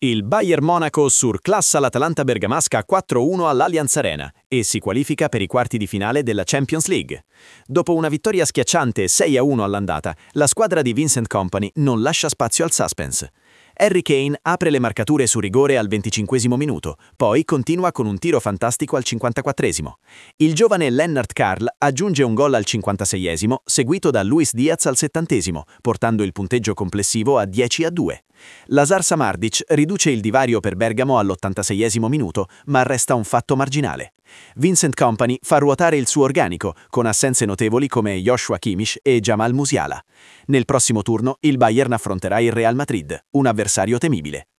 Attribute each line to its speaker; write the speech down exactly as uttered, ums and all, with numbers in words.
Speaker 1: Il Bayern Monaco surclassa l'Atalanta bergamasca quattro a uno all'Allianz Arena e si qualifica per i quarti di finale della Champions League. Dopo una vittoria schiacciante sei a uno all'andata, la squadra di Vincent Kompany non lascia spazio al suspense. Harry Kane apre le marcature su rigore al venticinquesimo minuto, poi continua con un tiro fantastico al cinquantaquattresimo. Il giovane Lennart Karl aggiunge un gol al cinquantaseiesimo, seguito da Luis Diaz al settantesimo, portando il punteggio complessivo a dieci a due. Lazar Samardzic riduce il divario per Bergamo all'ottantaseiesimo minuto, ma resta un fatto marginale. Vincent Kompany fa ruotare il suo organico, con assenze notevoli come Joshua Kimmich e Jamal Musiala. Nel prossimo turno il Bayern affronterà il Real Madrid, un avversario temibile.